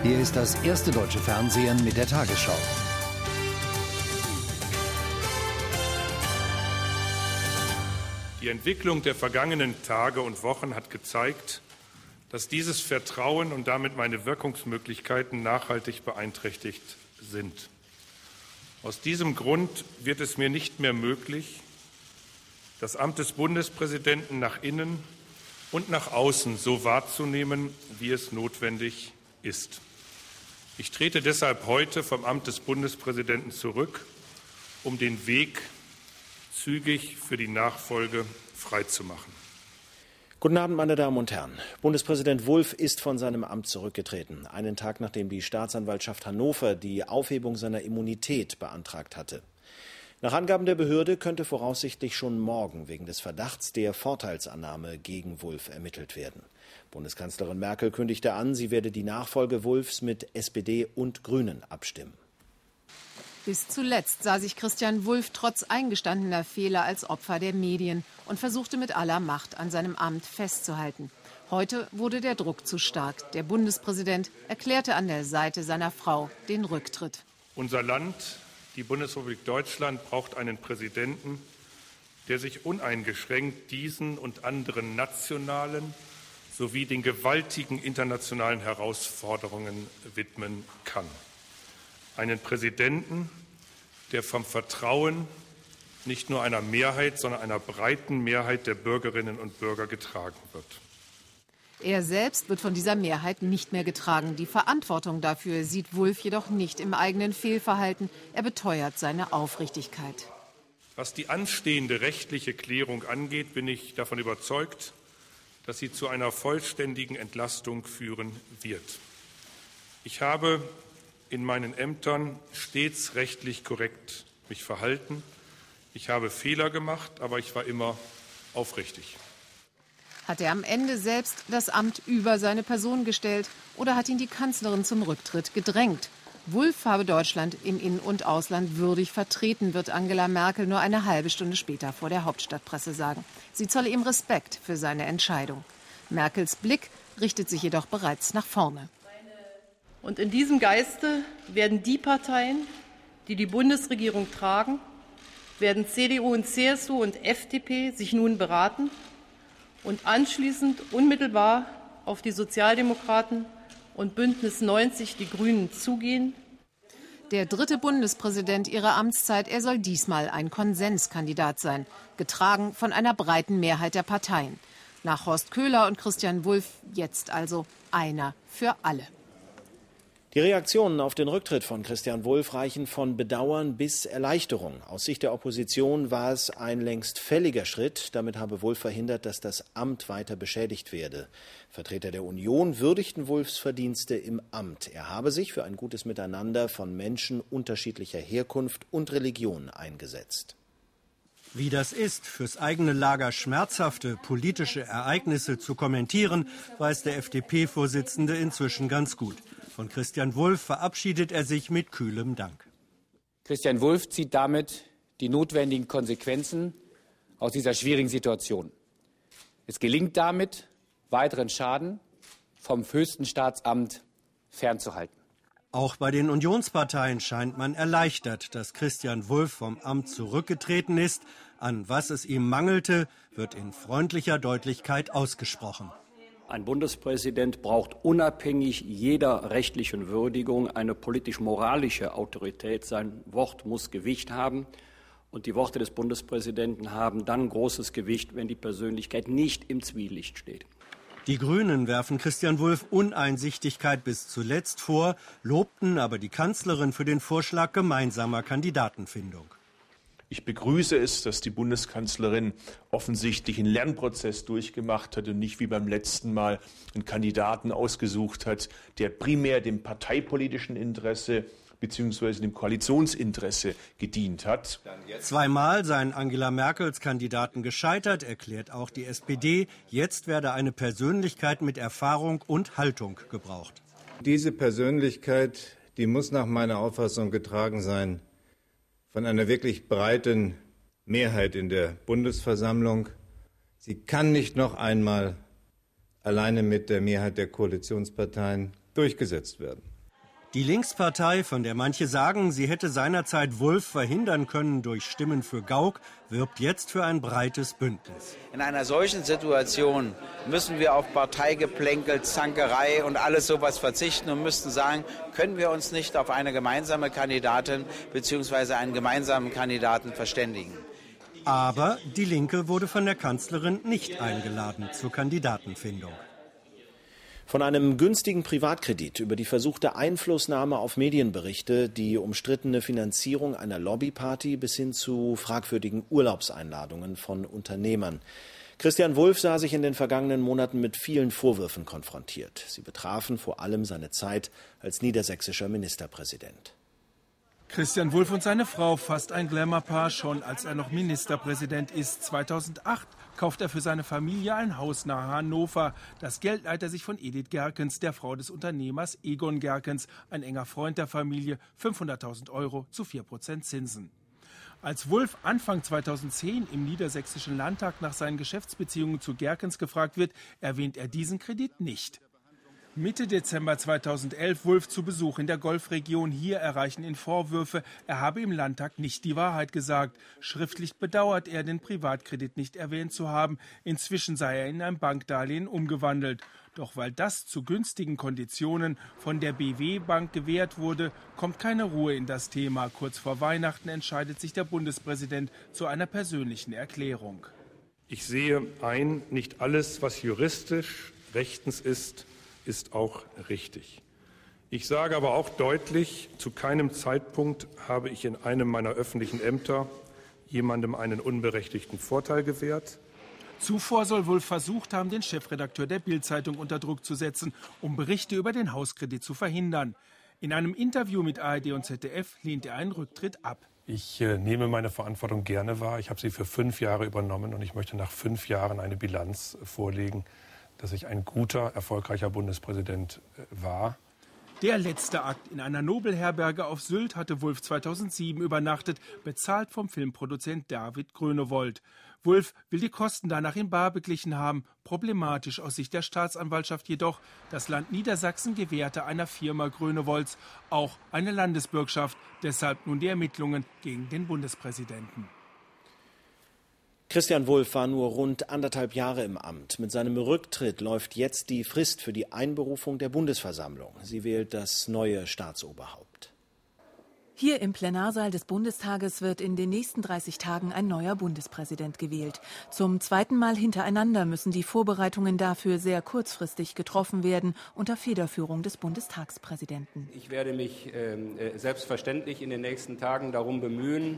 Hier ist das erste deutsche Fernsehen mit der Tagesschau. Die Entwicklung der vergangenen Tage und Wochen hat gezeigt, dass dieses Vertrauen und damit meine Wirkungsmöglichkeiten nachhaltig beeinträchtigt sind. Aus diesem Grund wird es mir nicht mehr möglich, das Amt des Bundespräsidenten nach innen und nach außen so wahrzunehmen, wie es notwendig ist. Ich trete deshalb heute vom Amt des Bundespräsidenten zurück, um den Weg zügig für die Nachfolge freizumachen. Guten Abend, meine Damen und Herren. Bundespräsident Wulff ist von seinem Amt zurückgetreten, einen Tag nachdem die Staatsanwaltschaft Hannover die Aufhebung seiner Immunität beantragt hatte. Nach Angaben der Behörde könnte voraussichtlich schon morgen wegen des Verdachts der Vorteilsannahme gegen Wulff ermittelt werden. Bundeskanzlerin Merkel kündigte an, sie werde die Nachfolge Wulffs mit SPD und Grünen abstimmen. Bis zuletzt sah sich Christian Wulff trotz eingestandener Fehler als Opfer der Medien und versuchte mit aller Macht an seinem Amt festzuhalten. Heute wurde der Druck zu stark. Der Bundespräsident erklärte an der Seite seiner Frau den Rücktritt. Unser Land, die Bundesrepublik Deutschland, braucht einen Präsidenten, der sich uneingeschränkt diesen und anderen nationalen sowie den gewaltigen internationalen Herausforderungen widmen kann. Einen Präsidenten, der vom Vertrauen nicht nur einer Mehrheit, sondern einer breiten Mehrheit der Bürgerinnen und Bürger getragen wird. Er selbst wird von dieser Mehrheit nicht mehr getragen. Die Verantwortung dafür sieht Wulff jedoch nicht im eigenen Fehlverhalten. Er beteuert seine Aufrichtigkeit. Was die anstehende rechtliche Klärung angeht, bin ich davon überzeugt, dass sie zu einer vollständigen Entlastung führen wird. Ich habe in meinen Ämtern stets rechtlich korrekt mich verhalten. Ich habe Fehler gemacht, aber ich war immer aufrichtig. Hat er am Ende selbst das Amt über seine Person gestellt oder hat ihn die Kanzlerin zum Rücktritt gedrängt? Wulff habe Deutschland im In- und Ausland würdig vertreten, wird Angela Merkel nur eine halbe Stunde später vor der Hauptstadtpresse sagen. Sie zolle ihm Respekt für seine Entscheidung. Merkels Blick richtet sich jedoch bereits nach vorne. Und in diesem Geiste werden die Parteien, die die Bundesregierung tragen, werden CDU und CSU und FDP sich nun beraten und anschließend unmittelbar auf die Sozialdemokraten und Bündnis 90 die Grünen zugehen. Der dritte Bundespräsident ihrer Amtszeit, er soll diesmal ein Konsenskandidat sein, getragen von einer breiten Mehrheit der Parteien. Nach Horst Köhler und Christian Wulff jetzt also einer für alle. Die Reaktionen auf den Rücktritt von Christian Wulff reichen von Bedauern bis Erleichterung. Aus Sicht der Opposition war es ein längst fälliger Schritt. Damit habe Wulff verhindert, dass das Amt weiter beschädigt werde. Vertreter der Union würdigten Wulffs Verdienste im Amt. Er habe sich für ein gutes Miteinander von Menschen unterschiedlicher Herkunft und Religion eingesetzt. Wie das ist, fürs eigene Lager schmerzhafte politische Ereignisse zu kommentieren, weiß der FDP-Vorsitzende inzwischen ganz gut. Von Christian Wulff verabschiedet er sich mit kühlem Dank. Christian Wulff zieht damit die notwendigen Konsequenzen aus dieser schwierigen Situation. Es gelingt damit, weiteren Schaden vom höchsten Staatsamt fernzuhalten. Auch bei den Unionsparteien scheint man erleichtert, dass Christian Wulff vom Amt zurückgetreten ist. An was es ihm mangelte, wird in freundlicher Deutlichkeit ausgesprochen. Ein Bundespräsident braucht unabhängig jeder rechtlichen Würdigung eine politisch-moralische Autorität. Sein Wort muss Gewicht haben. Und die Worte des Bundespräsidenten haben dann großes Gewicht, wenn die Persönlichkeit nicht im Zwielicht steht. Die Grünen werfen Christian Wulff Uneinsichtigkeit bis zuletzt vor, lobten aber die Kanzlerin für den Vorschlag gemeinsamer Kandidatenfindung. Ich begrüße es, dass die Bundeskanzlerin offensichtlich einen Lernprozess durchgemacht hat und nicht wie beim letzten Mal einen Kandidaten ausgesucht hat, der primär dem parteipolitischen Interesse bzw. dem Koalitionsinteresse gedient hat. Zweimal seien Angela Merkels Kandidaten gescheitert, erklärt auch die SPD. Jetzt werde eine Persönlichkeit mit Erfahrung und Haltung gebraucht. Diese Persönlichkeit, die muss nach meiner Auffassung getragen sein von einer wirklich breiten Mehrheit in der Bundesversammlung. Sie kann nicht noch einmal alleine mit der Mehrheit der Koalitionsparteien durchgesetzt werden. Die Linkspartei, von der manche sagen, sie hätte seinerzeit Wulff verhindern können durch Stimmen für Gauck, wirbt jetzt für ein breites Bündnis. In einer solchen Situation müssen wir auf Parteigeplänkel, Zankerei und alles sowas verzichten und müssten sagen, können wir uns nicht auf eine gemeinsame Kandidatin bzw. einen gemeinsamen Kandidaten verständigen. Aber die Linke wurde von der Kanzlerin nicht eingeladen zur Kandidatenfindung. Von einem günstigen Privatkredit über die versuchte Einflussnahme auf Medienberichte, die umstrittene Finanzierung einer Lobbyparty bis hin zu fragwürdigen Urlaubseinladungen von Unternehmern. Christian Wulff sah sich in den vergangenen Monaten mit vielen Vorwürfen konfrontiert. Sie betrafen vor allem seine Zeit als niedersächsischer Ministerpräsident. Christian Wulff und seine Frau, fast ein Glamour-Paar, schon als er noch Ministerpräsident ist. 2008 kauft er für seine Familie ein Haus nahe Hannover. Das Geld leiht er sich von Edith Gerkens, der Frau des Unternehmers Egon Gerkens, ein enger Freund der Familie, 500.000 € zu 4% Zinsen. Als Wulff Anfang 2010 im Niedersächsischen Landtag nach seinen Geschäftsbeziehungen zu Gerkens gefragt wird, erwähnt er diesen Kredit nicht. Mitte Dezember 2011 Wulff zu Besuch in der Golfregion. Hier erreichen ihn Vorwürfe, er habe im Landtag nicht die Wahrheit gesagt. Schriftlich bedauert er, den Privatkredit nicht erwähnt zu haben. Inzwischen sei er in ein Bankdarlehen umgewandelt. Doch weil das zu günstigen Konditionen von der BW Bank gewährt wurde, kommt keine Ruhe in das Thema. Kurz vor Weihnachten entscheidet sich der Bundespräsident zu einer persönlichen Erklärung. Ich sehe ein, nicht alles, was juristisch rechtens ist auch richtig. Ich sage aber auch deutlich, zu keinem Zeitpunkt habe ich in einem meiner öffentlichen Ämter jemandem einen unberechtigten Vorteil gewährt. Zuvor soll Wulff versucht haben, den Chefredakteur der Bild-Zeitung unter Druck zu setzen, um Berichte über den Hauskredit zu verhindern. In einem Interview mit ARD und ZDF lehnt er einen Rücktritt ab. Ich nehme meine Verantwortung gerne wahr. Ich habe sie für 5 Jahre übernommen und ich möchte nach 5 Jahren eine Bilanz vorlegen, dass ich ein guter, erfolgreicher Bundespräsident war. Der letzte Akt in einer Nobelherberge auf Sylt hatte Wulff 2007 übernachtet, bezahlt vom Filmproduzent David Grönewold. Wulff will die Kosten danach in bar beglichen haben. Problematisch aus Sicht der Staatsanwaltschaft jedoch, das Land Niedersachsen gewährte einer Firma Grönewolds auch eine Landesbürgschaft. Deshalb nun die Ermittlungen gegen den Bundespräsidenten. Christian Wulff war nur rund 1,5 Jahre im Amt. Mit seinem Rücktritt läuft jetzt die Frist für die Einberufung der Bundesversammlung. Sie wählt das neue Staatsoberhaupt. Hier im Plenarsaal des Bundestages wird in den nächsten 30 Tagen ein neuer Bundespräsident gewählt. Zum 2. Mal hintereinander müssen die Vorbereitungen dafür sehr kurzfristig getroffen werden, unter Federführung des Bundestagspräsidenten. Ich werde mich selbstverständlich in den nächsten Tagen darum bemühen,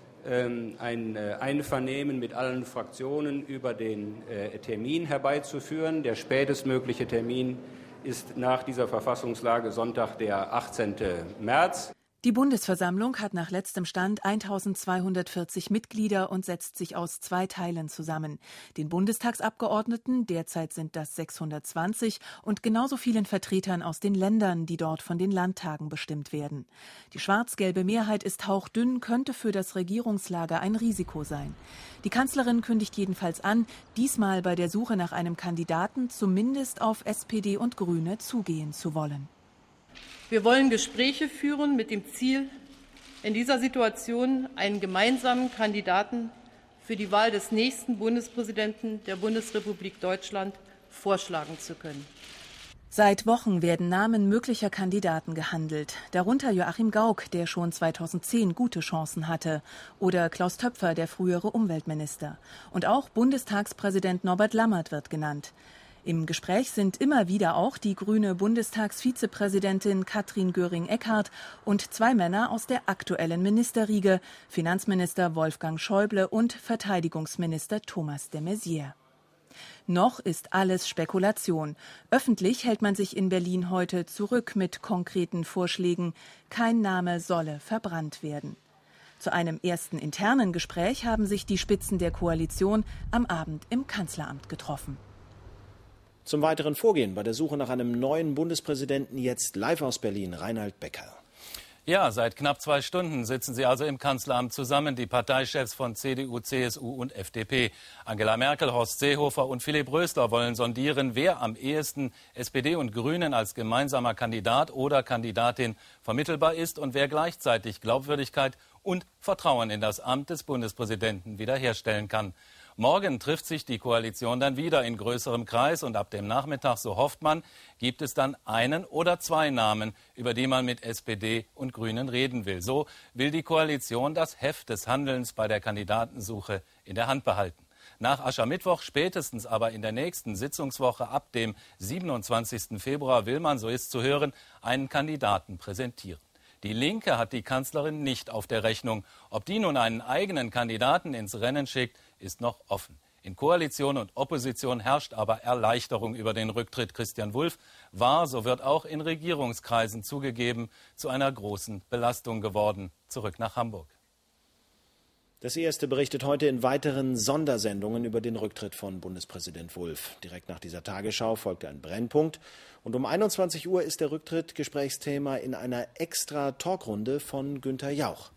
ein Einvernehmen mit allen Fraktionen über den Termin herbeizuführen. Der spätestmögliche Termin ist nach dieser Verfassungslage Sonntag, der 18. März. Die Bundesversammlung hat nach letztem Stand 1240 Mitglieder und setzt sich aus 2 Teilen zusammen. Den Bundestagsabgeordneten, derzeit sind das 620, und genauso vielen Vertretern aus den Ländern, die dort von den Landtagen bestimmt werden. Die schwarz-gelbe Mehrheit ist hauchdünn, könnte für das Regierungslager ein Risiko sein. Die Kanzlerin kündigt jedenfalls an, diesmal bei der Suche nach einem Kandidaten zumindest auf SPD und Grüne zugehen zu wollen. Wir wollen Gespräche führen mit dem Ziel, in dieser Situation einen gemeinsamen Kandidaten für die Wahl des nächsten Bundespräsidenten der Bundesrepublik Deutschland vorschlagen zu können. Seit Wochen werden Namen möglicher Kandidaten gehandelt, darunter Joachim Gauck, der schon 2010 gute Chancen hatte, oder Klaus Töpfer, der frühere Umweltminister. Und auch Bundestagspräsident Norbert Lammert wird genannt. Im Gespräch sind immer wieder auch die grüne Bundestagsvizepräsidentin Katrin Göring-Eckardt und 2 Männer aus der aktuellen Ministerriege, Finanzminister Wolfgang Schäuble und Verteidigungsminister Thomas de Maizière. Noch ist alles Spekulation. Öffentlich hält man sich in Berlin heute zurück mit konkreten Vorschlägen. Kein Name solle verbrannt werden. Zu einem ersten internen Gespräch haben sich die Spitzen der Koalition am Abend im Kanzleramt getroffen. Zum weiteren Vorgehen bei der Suche nach einem neuen Bundespräsidenten jetzt live aus Berlin, Reinhard Becker. Ja, seit knapp 2 Stunden sitzen sie also im Kanzleramt zusammen, die Parteichefs von CDU, CSU und FDP. Angela Merkel, Horst Seehofer und Philipp Rösler wollen sondieren, wer am ehesten SPD und Grünen als gemeinsamer Kandidat oder Kandidatin vermittelbar ist und wer gleichzeitig Glaubwürdigkeit und Vertrauen in das Amt des Bundespräsidenten wiederherstellen kann. Morgen trifft sich die Koalition dann wieder in größerem Kreis und ab dem Nachmittag, so hofft man, gibt es dann einen oder 2 Namen, über die man mit SPD und Grünen reden will. So will die Koalition das Heft des Handelns bei der Kandidatensuche in der Hand behalten. Nach Aschermittwoch, spätestens aber in der nächsten Sitzungswoche ab dem 27. Februar will man, so ist zu hören, einen Kandidaten präsentieren. Die Linke hat die Kanzlerin nicht auf der Rechnung. Ob die nun einen eigenen Kandidaten ins Rennen schickt, ist noch offen. In Koalition und Opposition herrscht aber Erleichterung über den Rücktritt. Christian Wulff war, so wird auch in Regierungskreisen zugegeben, zu einer großen Belastung geworden. Zurück nach Hamburg. Das Erste berichtet heute in weiteren Sondersendungen über den Rücktritt von Bundespräsident Wulff. Direkt nach dieser Tagesschau folgte ein Brennpunkt. Und um 21 Uhr ist der Rücktritt Gesprächsthema in einer Extra-Talkrunde von Günther Jauch.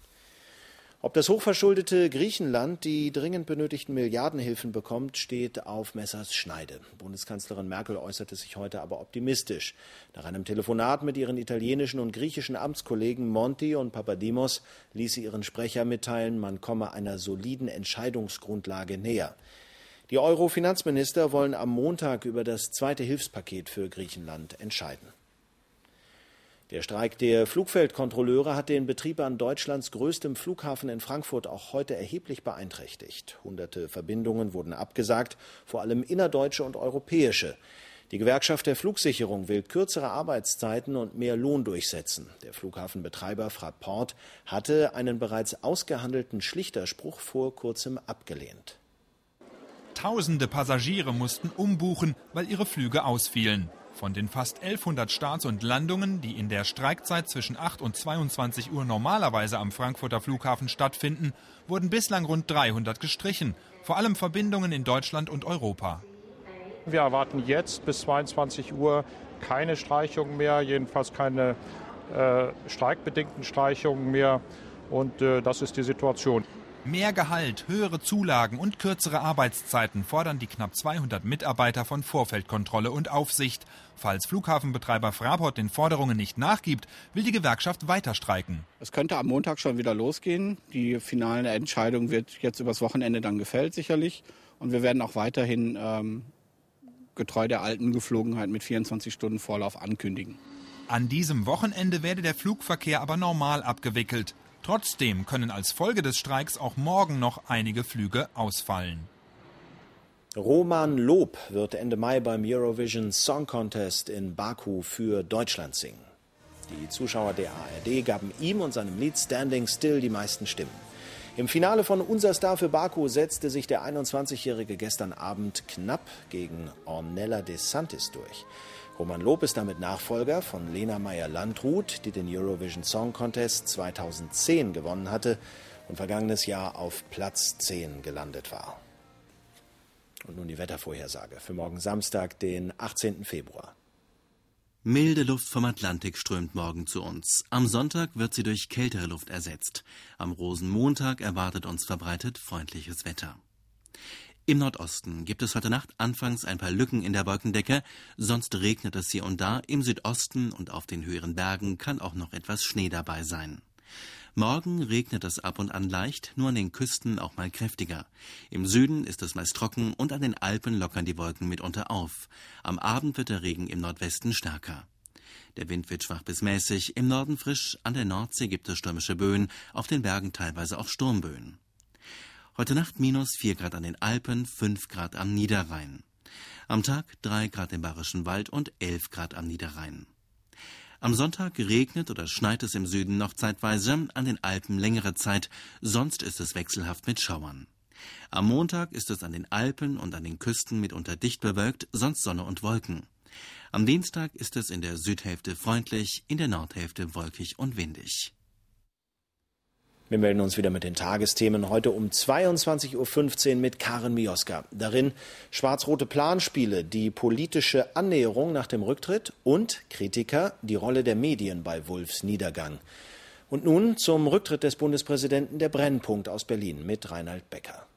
Ob das hochverschuldete Griechenland die dringend benötigten Milliardenhilfen bekommt, steht auf Messers Schneide. Bundeskanzlerin Merkel äußerte sich heute aber optimistisch. Nach einem Telefonat mit ihren italienischen und griechischen Amtskollegen Monti und Papadimos ließ sie ihren Sprecher mitteilen, man komme einer soliden Entscheidungsgrundlage näher. Die Euro-Finanzminister wollen am Montag über das zweite Hilfspaket für Griechenland entscheiden. Der Streik der Flugfeldkontrolleure hat den Betrieb an Deutschlands größtem Flughafen in Frankfurt auch heute erheblich beeinträchtigt. Hunderte Verbindungen wurden abgesagt, vor allem innerdeutsche und europäische. Die Gewerkschaft der Flugsicherung will kürzere Arbeitszeiten und mehr Lohn durchsetzen. Der Flughafenbetreiber Fraport hatte einen bereits ausgehandelten Schlichterspruch vor kurzem abgelehnt. Tausende Passagiere mussten umbuchen, weil ihre Flüge ausfielen. Von den fast 1100 Starts und Landungen, die in der Streikzeit zwischen 8 und 22 Uhr normalerweise am Frankfurter Flughafen stattfinden, wurden bislang rund 300 gestrichen. Vor allem Verbindungen in Deutschland und Europa. Wir erwarten jetzt bis 22 Uhr keine Streichungen mehr, jedenfalls keine streikbedingten Streichungen mehr. Und das ist die Situation. Mehr Gehalt, höhere Zulagen und kürzere Arbeitszeiten fordern die knapp 200 Mitarbeiter von Vorfeldkontrolle und Aufsicht. Falls Flughafenbetreiber Fraport den Forderungen nicht nachgibt, will die Gewerkschaft weiter streiken. Es könnte am Montag schon wieder losgehen. Die finale Entscheidung wird jetzt übers Wochenende dann gefällt sicherlich. Und wir werden auch weiterhin getreu der alten Geflogenheit mit 24 Stunden Vorlauf ankündigen. An diesem Wochenende werde der Flugverkehr aber normal abgewickelt. Trotzdem können als Folge des Streiks auch morgen noch einige Flüge ausfallen. Roman Lob wird Ende Mai beim Eurovision Song Contest in Baku für Deutschland singen. Die Zuschauer der ARD gaben ihm und seinem Lied Standing Still die meisten Stimmen. Im Finale von Unser Star für Baku setzte sich der 21-Jährige gestern Abend knapp gegen Ornella DeSantis durch. Roman Lob ist damit Nachfolger von Lena Meyer-Landrut, die den Eurovision Song Contest 2010 gewonnen hatte und vergangenes Jahr auf Platz 10 gelandet war. Und nun die Wettervorhersage für morgen Samstag, den 18. Februar. Milde Luft vom Atlantik strömt morgen zu uns. Am Sonntag wird sie durch kältere Luft ersetzt. Am Rosenmontag erwartet uns verbreitet freundliches Wetter. Im Nordosten gibt es heute Nacht anfangs ein paar Lücken in der Wolkendecke, sonst regnet es hier und da. Im Südosten und auf den höheren Bergen kann auch noch etwas Schnee dabei sein. Morgen regnet es ab und an leicht, nur an den Küsten auch mal kräftiger. Im Süden ist es meist trocken und an den Alpen lockern die Wolken mitunter auf. Am Abend wird der Regen im Nordwesten stärker. Der Wind wird schwach bis mäßig, im Norden frisch, an der Nordsee gibt es stürmische Böen, auf den Bergen teilweise auch Sturmböen. Heute Nacht -4 Grad an den Alpen, 5 Grad am Niederrhein. Am Tag 3 Grad im Bayerischen Wald und 11 Grad am Niederrhein. Am Sonntag regnet oder schneit es im Süden noch zeitweise, an den Alpen längere Zeit, sonst ist es wechselhaft mit Schauern. Am Montag ist es an den Alpen und an den Küsten mitunter dicht bewölkt, sonst Sonne und Wolken. Am Dienstag ist es in der Südhälfte freundlich, in der Nordhälfte wolkig und windig. Wir melden uns wieder mit den Tagesthemen. Heute um 22.15 Uhr mit Karen Mioska. Darin schwarz-rote Planspiele, die politische Annäherung nach dem Rücktritt und Kritiker, die Rolle der Medien bei Wulffs Niedergang. Und nun zum Rücktritt des Bundespräsidenten der Brennpunkt aus Berlin mit Reinhard Becker.